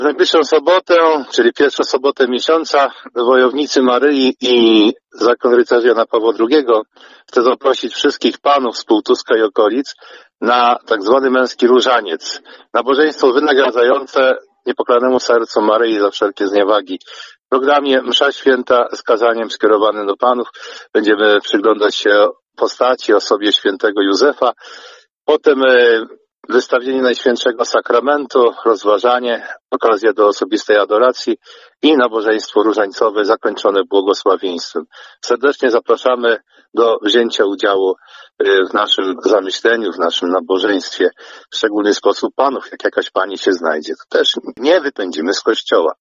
W najbliższą sobotę, czyli pierwszą sobotę miesiąca, wojownicy Maryi i zakon rycerzy Jana Pawła II chce zaprosić wszystkich panów z Półtuska i okolic na tak zwany męski różaniec. Nabożeństwo wynagradzające niepoklanemu sercu Maryi za wszelkie zniewagi. W programie msza święta z kazaniem skierowanym do panów. Będziemy przyglądać się postaci, osobie świętego Józefa. Potem wystawienie Najświętszego Sakramentu, rozważanie, okazja do osobistej adoracji i nabożeństwo różańcowe zakończone błogosławieństwem. Serdecznie zapraszamy do wzięcia udziału w naszym zamyśleniu, w naszym nabożeństwie. W szczególny sposób panów, jak jakaś pani się znajdzie, to też nie wypędzimy z kościoła.